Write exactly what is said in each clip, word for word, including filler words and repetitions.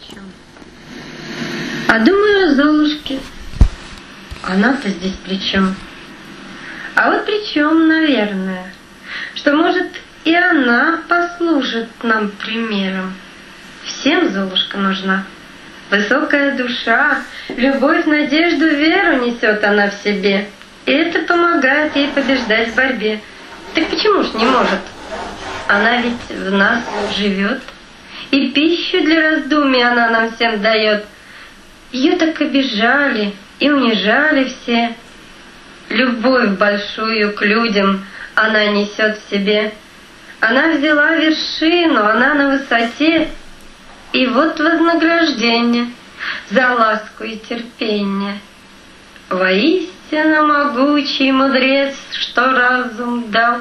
чем. А думаю о Золушке. Она-то здесь при чем? А вот при чем, наверное, что, может, и она послужит нам примером. Всем Золушка нужна. Высокая душа, любовь, надежду, веру несет она в себе. И это помогает ей побеждать в борьбе. Так почему ж не может? Она ведь в нас живет. И пищу для раздумий она нам всем дает. Ее так обижали и унижали все. Любовь большую к людям она несет в себе. Она взяла вершину, она на высоте. И вот вознаграждение за ласку и терпение. Воистину могучий мудрец, что разум дал.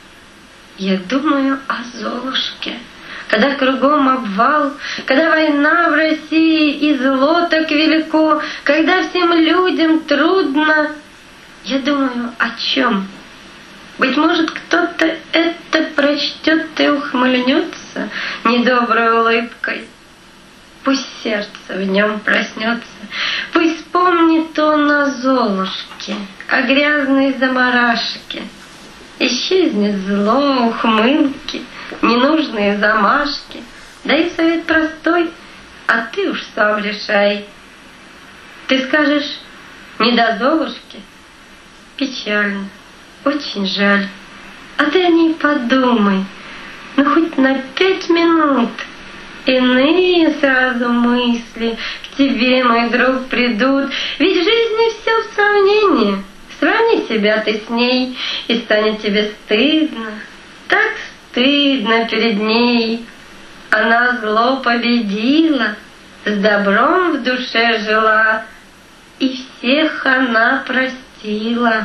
Я думаю о Золушке, когда кругом обвал, когда война в России и зло так велико, когда всем людям трудно. Я думаю о чем? Быть может, кто-то это прочтет и ухмыльнется недоброй улыбкой. Пусть сердце в нем проснется, пусть вспомнит он о Золушке, о грязной замарашке. Исчезнет зло, ухмылки, ненужные замашки. Дай совет простой, а ты уж сам решай. Ты скажешь, не до Золушки? Печально, очень жаль. А ты о ней подумай, ну хоть на пять минут. Иные сразу мысли к тебе, мой друг, придут. Ведь в жизни все в сравнении. Сравни себя ты с ней, и станет тебе стыдно. Так стыдно перед ней. Она зло победила, с добром в душе жила, и всех она простила.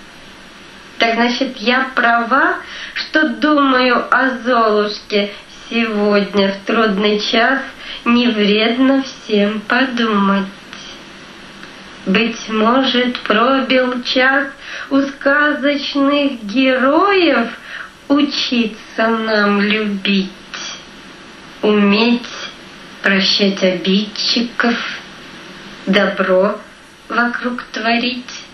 Так значит, я права, что думаю о Золушке. Сегодня в трудный час не вредно всем подумать. Быть может, пробил час у сказочных героев учиться нам любить, уметь прощать обидчиков, добро вокруг творить.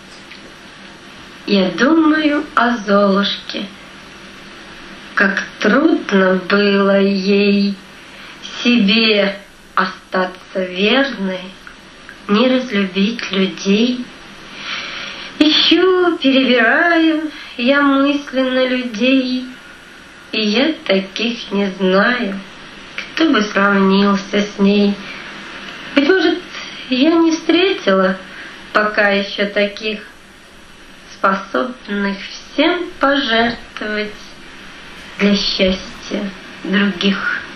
Я думаю о Золушке. Как трудно было ей себе остаться верной, не разлюбить людей. Ищу, перебираю я мысленно людей, и я таких не знаю, кто бы сравнился с ней. Быть может, я не встретила пока еще таких, способных всем пожертвовать для счастья других.